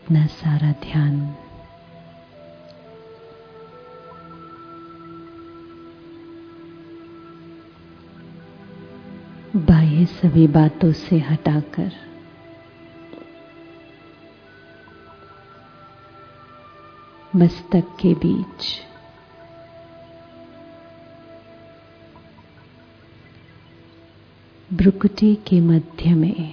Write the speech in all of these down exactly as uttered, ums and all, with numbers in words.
अपना सारा ध्यान बाह्य सभी बातों से हटाकर मस्तक के बीच भ्रुकुटी के मध्य में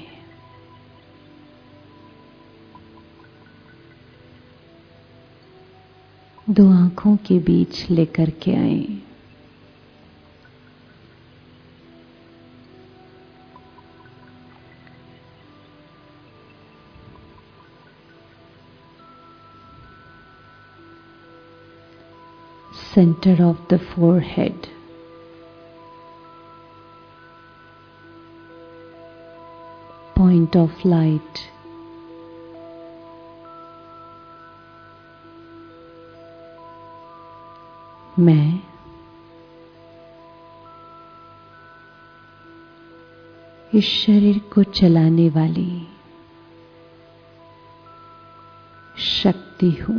दो आंखों के बीच लेकर के आए। Center of the forehead, point of light, मैं इस शरीर को चलाने वाली शक्ति हूँ।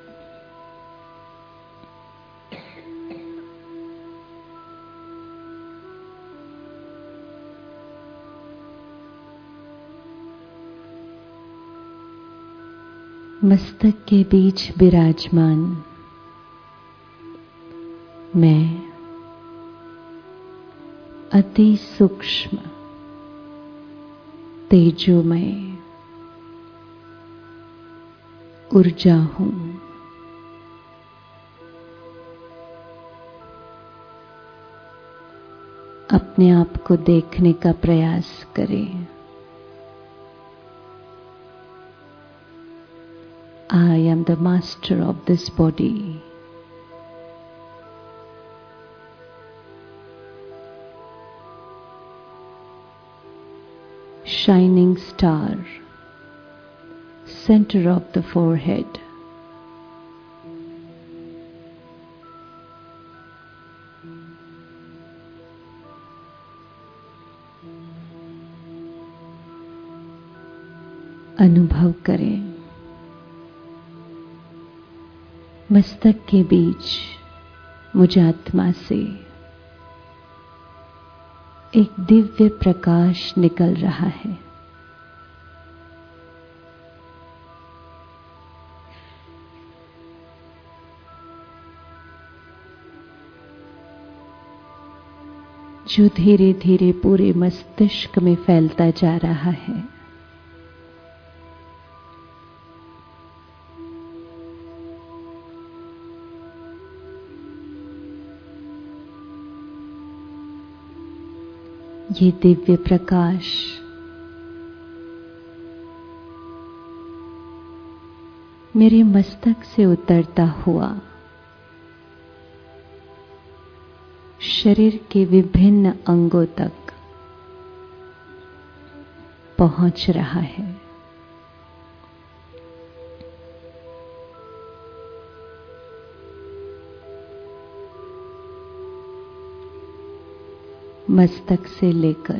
मस्तक के बीच विराजमान मैं अति सूक्ष्म तेजोमय ऊर्जा हूँ। अपने आप को देखने का प्रयास करें। I am the master of this body. Shining star, center of the forehead. अनुभव करें मस्तक के बीच मुझ आत्मा से एक दिव्य प्रकाश निकल रहा है। जो धीरे धीरे पूरे मस्तिष्क में फैलता जा रहा है। ये दिव्य प्रकाश मेरे मस्तक से उतरता हुआ शरीर के विभिन्न अंगों तक पहुंच रहा है। मस्तक से लेकर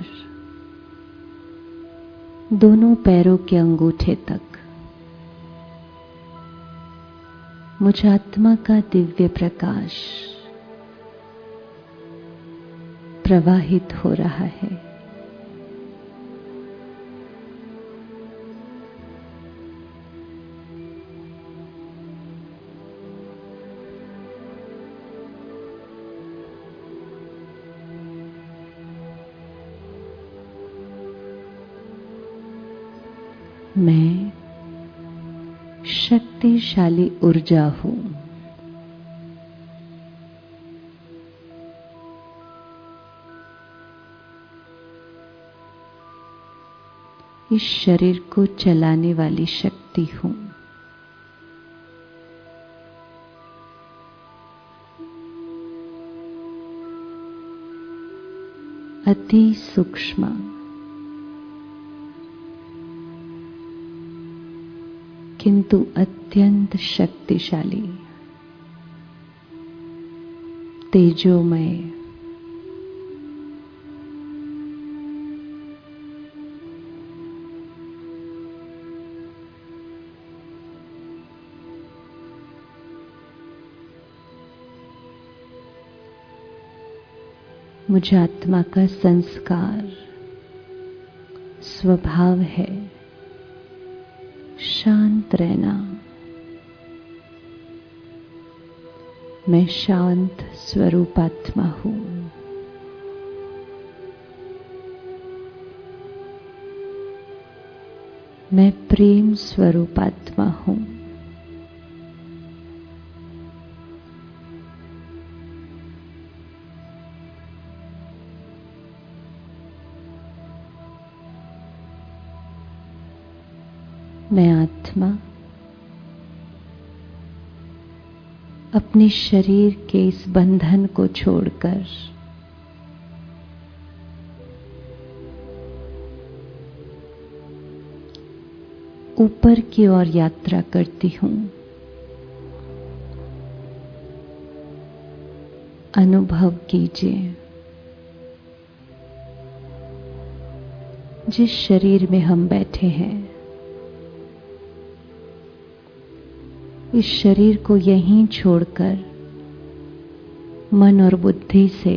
दोनों पैरों के अंगूठे तक मुझ आत्मा का दिव्य प्रकाश प्रवाहित हो रहा है। मैं शक्तिशाली ऊर्जा हूँ। इस शरीर को चलाने वाली शक्ति हूँ। अति सूक्ष्म किंतु अत्यंत शक्तिशाली तेजोमय मुझ आत्मा का संस्कार स्वभाव है शांत रहना। मैं शांत स्वरूपात्मा हूँ। मैं प्रेम स्वरूपात्मा हूँ। मैं आत्मा अपने शरीर के इस बंधन को छोड़कर ऊपर की ओर यात्रा करती हूँ। अनुभव कीजिए, जिस शरीर में हम बैठे हैं, इस शरीर को यहीं छोड़कर मन और बुद्धि से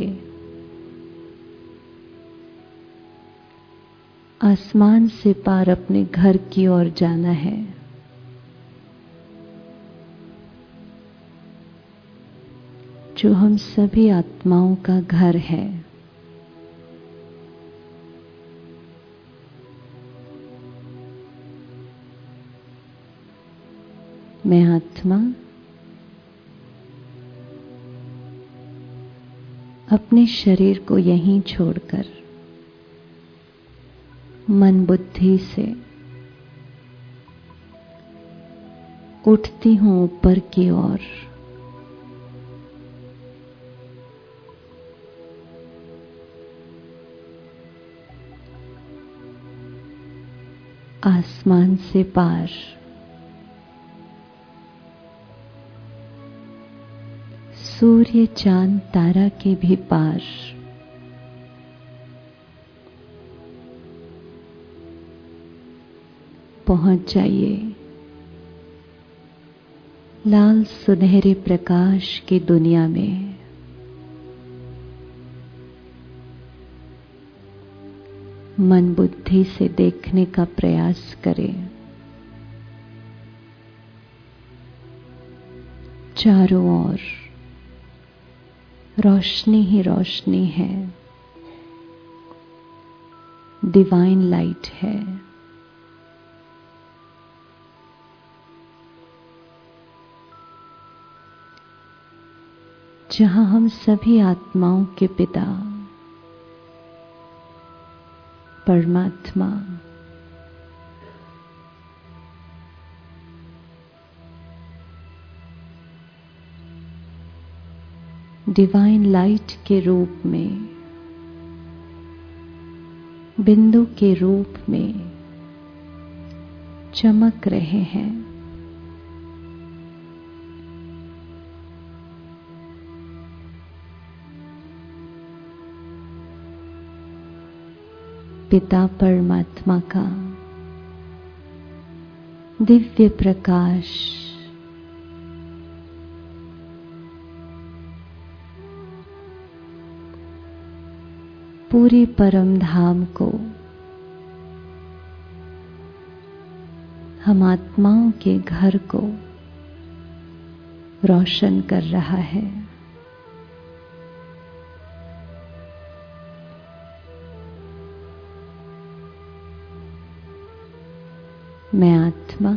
आसमान से पार अपने घर की ओर जाना है। जो हम सभी आत्माओं का घर है। मैं आत्मा अपने शरीर को यहीं छोड़कर मन बुद्धि से उठती हूँ ऊपर की ओर। आसमान से पार सूर्य चांद तारा के भी पार पहुंच जाइए लाल सुनहरे प्रकाश की दुनिया में। मन बुद्धि से देखने का प्रयास करें। चारों ओर रोशनी ही रोशनी है, डिवाइन लाइट है। जहां हम सभी आत्माओं के पिता परमात्मा डिवाइन लाइट के रूप में, बिंदु के रूप में चमक रहे हैं। पिता परमात्मा का दिव्य प्रकाश पूरे परम धाम को हम आत्माओं के घर को रोशन कर रहा है। मैं आत्मा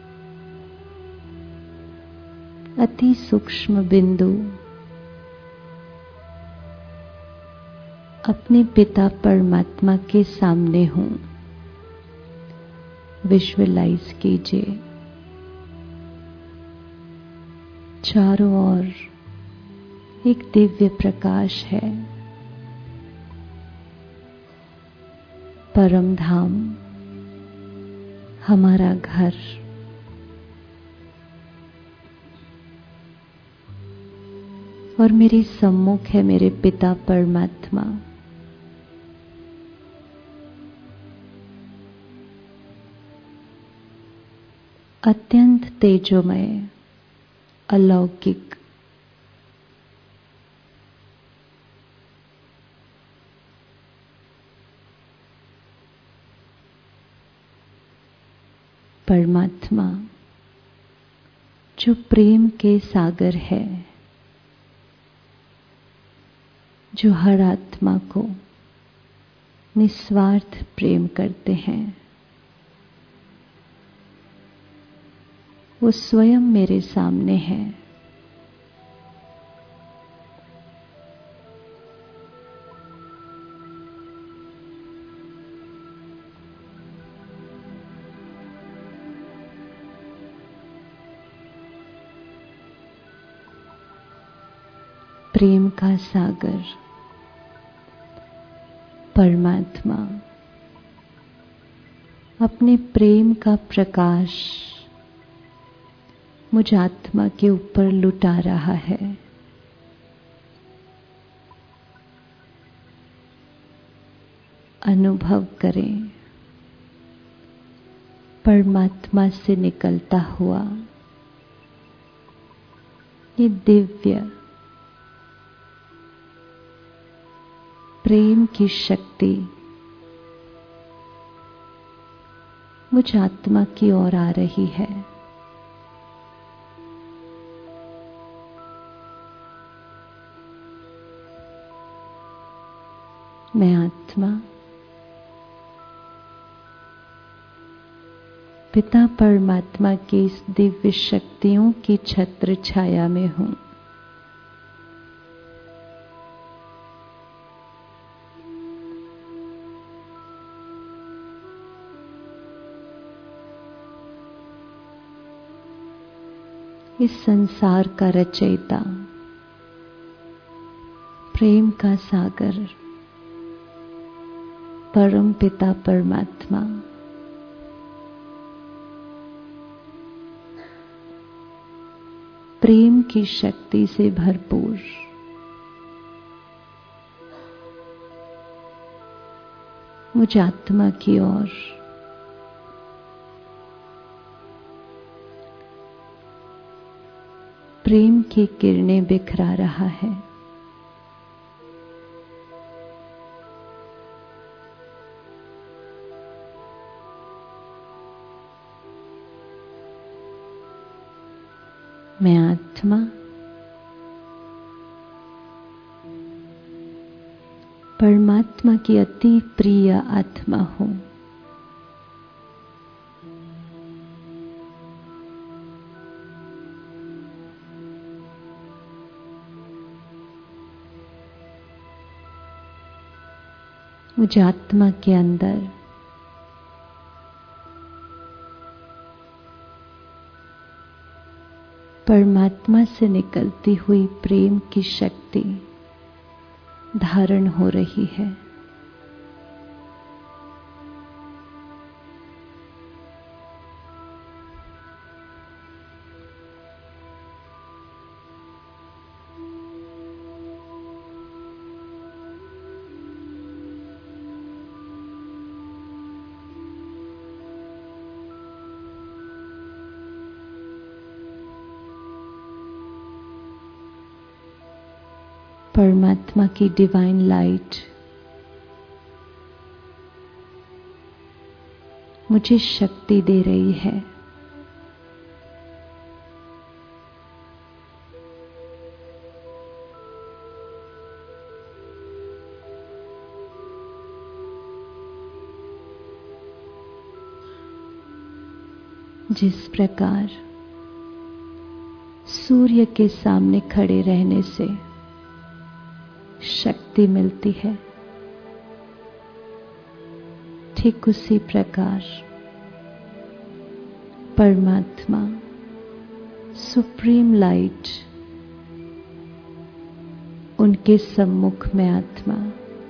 अति सूक्ष्म बिंदु अपने पिता परमात्मा के सामने हूं। विजुअलाइज कीजिए चारों ओर एक दिव्य प्रकाश है। परम धाम हमारा घर, और मेरे सम्मुख है मेरे पिता परमात्मा। अत्यंत तेजोमय, अलौकिक, परमात्मा जो प्रेम के सागर है, जो हर आत्मा को निस्वार्थ प्रेम करते हैं, वो स्वयं मेरे सामने है। प्रेम का सागर परमात्मा अपने प्रेम का प्रकाश मुझ आत्मा के ऊपर लुटा रहा है। अनुभव करें परमात्मा से निकलता हुआ ये दिव्य प्रेम की शक्ति मुझ आत्मा की ओर आ रही है। मैं आत्मा पिता परमात्मा की इस दिव्य शक्तियों की छत्र छाया में हूं। इस संसार का रचयिता प्रेम का सागर परम पिता परमात्मा प्रेम की शक्ति से भरपूर मुझ आत्मा की ओर प्रेम की किरणें बिखरा रहा है। मैं आत्मा परमात्मा की अति प्रिय आत्मा हूं। मुझ आत्मा के अंदर परमात्मा से निकलती हुई प्रेम की शक्ति धारण हो रही है। परमात्मा की डिवाइन लाइट मुझे शक्ति दे रही है। जिस प्रकार सूर्य के सामने खड़े रहने से शक्ति मिलती है, ठीक उसी प्रकार परमात्मा सुप्रीम लाइट उनके सम्मुख में आत्मा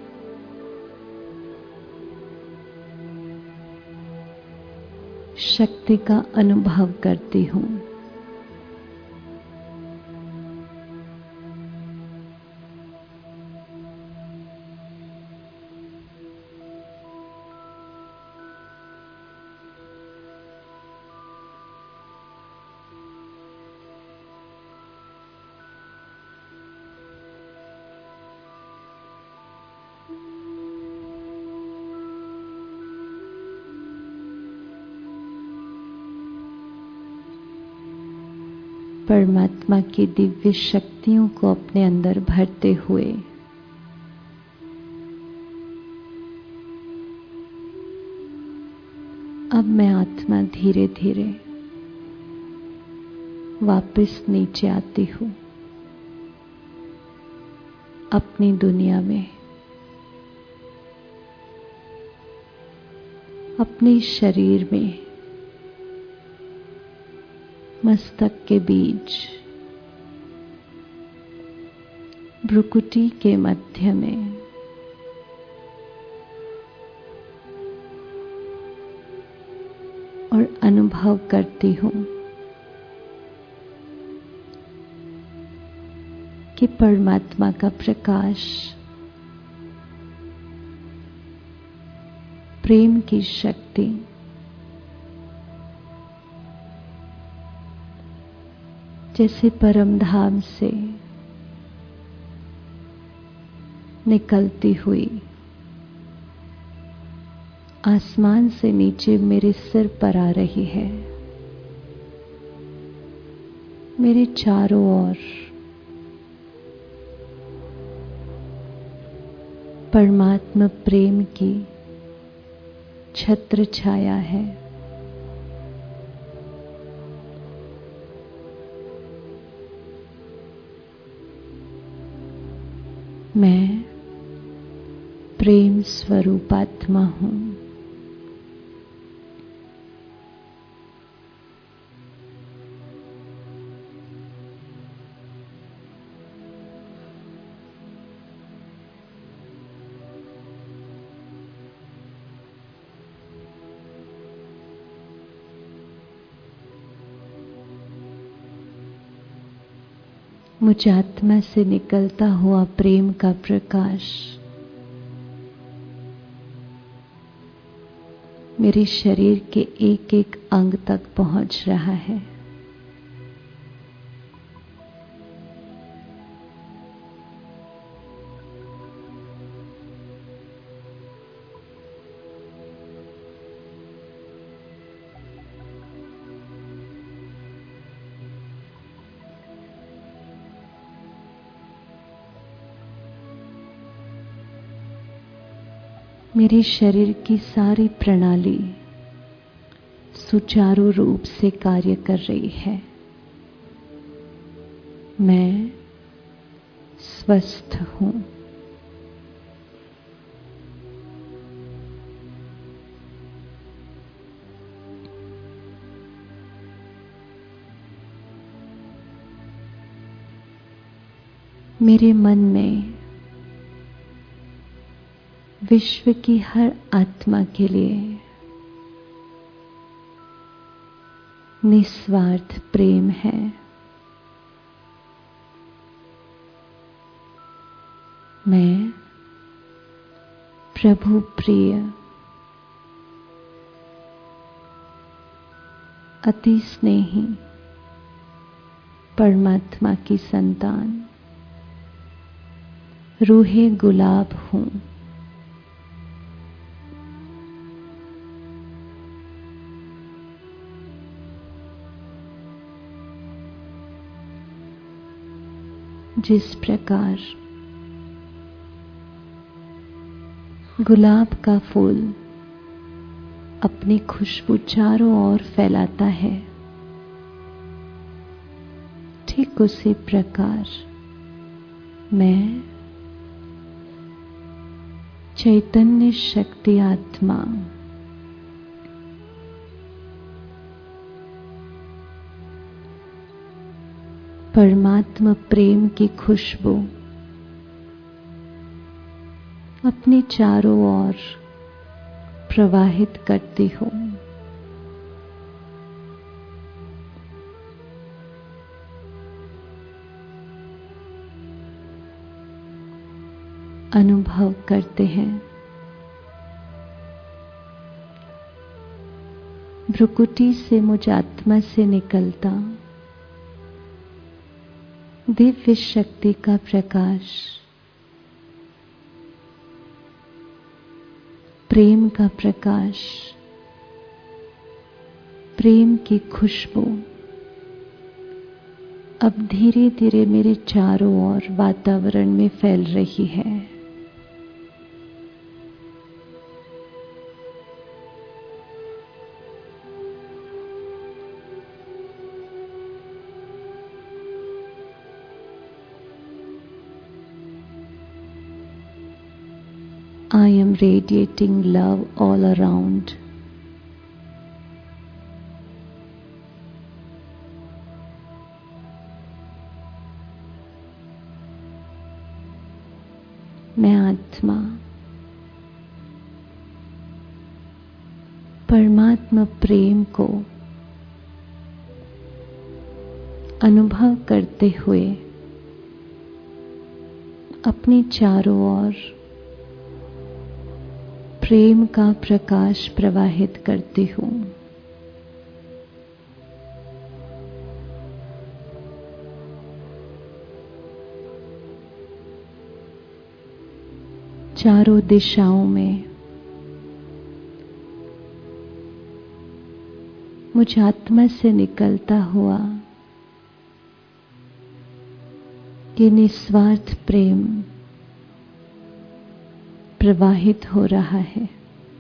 शक्ति का अनुभव करती हूं। परमात्मा की दिव्य शक्तियों को अपने अंदर भरते हुए अब मैं आत्मा धीरे धीरे वापस नीचे आती हूँ अपनी दुनिया में, अपने शरीर में, मस्तक के बीच, भ्रुकुटी के मध्य में, और अनुभव करती हूँ कि परमात्मा का प्रकाश, प्रेम की शक्ति जैसे परम धाम से निकलती हुई आसमान से नीचे मेरे सिर पर आ रही है, मेरे चारों ओर परमात्मा प्रेम की छत्र छाया है। मैं प्रेम स्वरूप आत्मा हूँ। मुझ आत्मा से निकलता हुआ प्रेम का प्रकाश मेरे शरीर के एक एक अंग तक पहुंच रहा है। मेरे शरीर की सारी प्रणाली सुचारू रूप से कार्य कर रही है। मैं स्वस्थ हूँ। मेरे मन में विश्व की हर आत्मा के लिए निस्वार्थ प्रेम है। मैं प्रभु प्रिय, अति स्नेही परमात्मा की संतान रूहे गुलाब हूँ। जिस प्रकार गुलाब का फूल अपनी खुशबू चारों ओर फैलाता है, ठीक उसी प्रकार मैं चैतन्य शक्ति आत्मा परमात्मा प्रेम की खुशबू अपने चारों ओर प्रवाहित करती हूँ। अनुभव करते हैं भ्रुकुटी से मुझ आत्मा से निकलता दिव्य शक्ति का प्रकाश, प्रेम का प्रकाश, प्रेम की खुशबू अब धीरे धीरे मेरे चारों ओर वातावरण में फैल रही है। I am radiating love all around. मैं आत्मा परमात्मा प्रेम को अनुभव करते हुए अपने चारों ओर प्रेम का प्रकाश प्रवाहित करती हूँ। चारों दिशाओं में मुझ आत्मा से निकलता हुआ ये निस्वार्थ प्रेम प्रवाहित हो रहा है।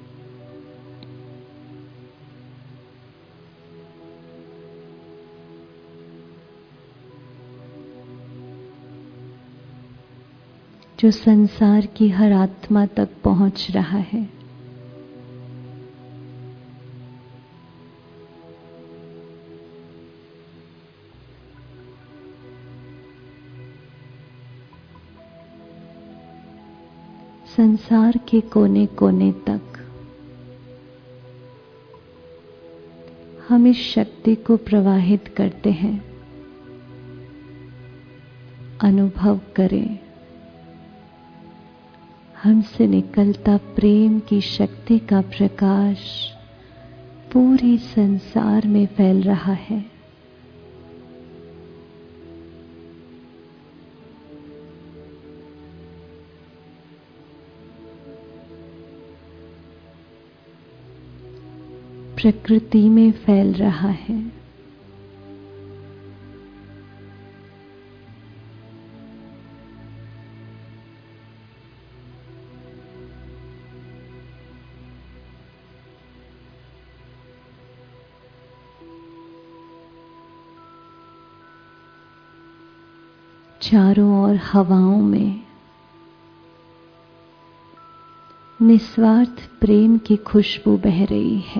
जो संसार की हर आत्मा तक पहुंच रहा है। संसार के कोने कोने तक हम इस शक्ति को प्रवाहित करते हैं। अनुभव करें, हमसे निकलता प्रेम की शक्ति का प्रकाश पूरी संसार में फैल रहा है। प्रकृति में फैल रहा है। चारों ओर हवाओं में निस्वार्थ प्रेम की खुशबू बह रही है।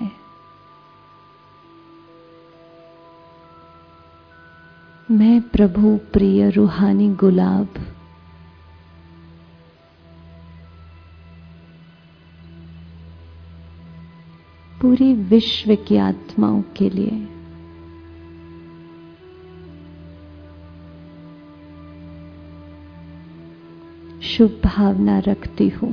मैं प्रभु प्रिय रूहानी गुलाब पूरी विश्व की आत्माओं के लिए शुभ भावना रखती हूँ।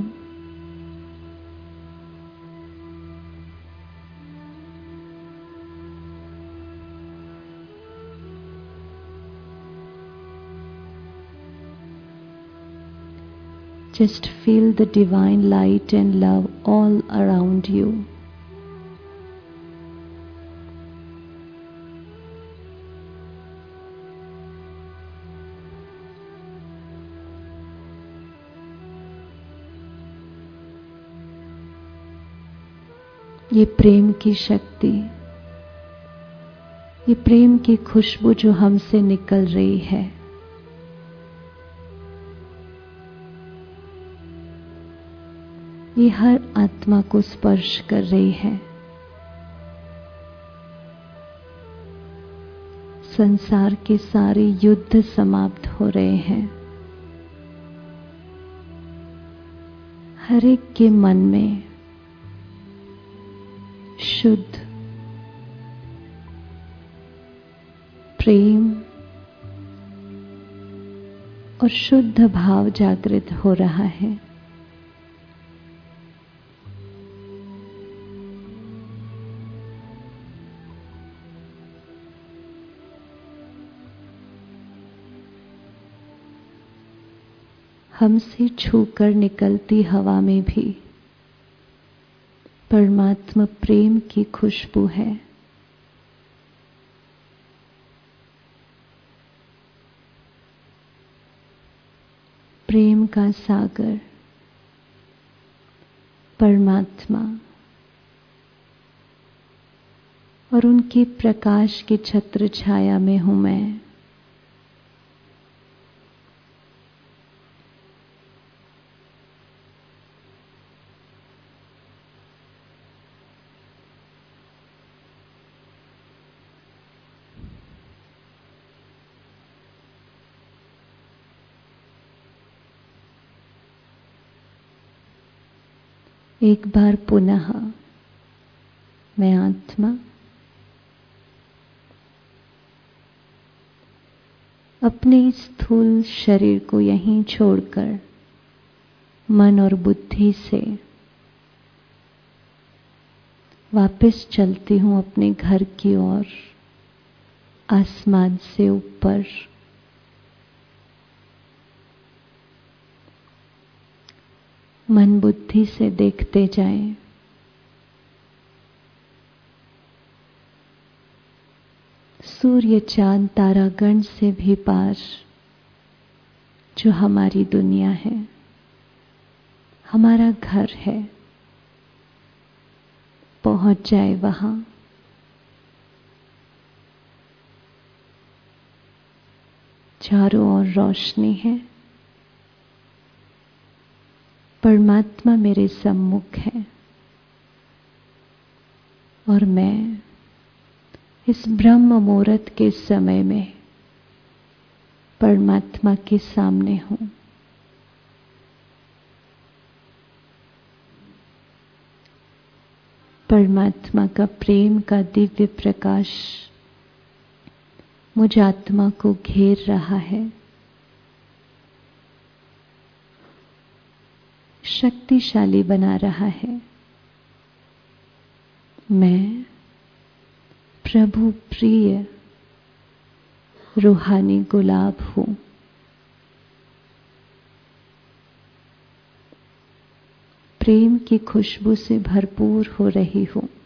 Just feel the divine light and love all around you. ये प्रेम की शक्ति, ये प्रेम की खुशबू जो हमसे निकल रही है, ये हर आत्मा को स्पर्श कर रही है। संसार के सारे युद्ध समाप्त हो रहे हैं। हर एक के मन में शुद्ध प्रेम और शुद्ध भाव जागृत हो रहा है। हमसे छूकर निकलती हवा में भी परमात्मा प्रेम की खुशबू है। प्रेम का सागर परमात्मा और उनके प्रकाश की छत्र छाया में हूं मैं। एक बार पुनः मैं आत्मा अपने स्थूल शरीर को यहीं छोड़कर मन और बुद्धि से वापस चलती हूं अपने घर की ओर, आसमान से ऊपर। मन बुद्धि से देखते जाएं, सूर्य चांद तारागण से भी पार जो हमारी दुनिया है, हमारा घर है, पहुंच जाए वहां। चारों ओर रोशनी है, परमात्मा मेरे सम्मुख है और मैं इस ब्रह्म मुहूर्त के समय में परमात्मा के सामने हूं। परमात्मा का प्रेम का दिव्य प्रकाश मुझ आत्मा को घेर रहा है, शक्तिशाली बना रहा है। मैं प्रभु प्रिय रूहानी गुलाब हूं। प्रेम की खुशबू से भरपूर हो रही हूं।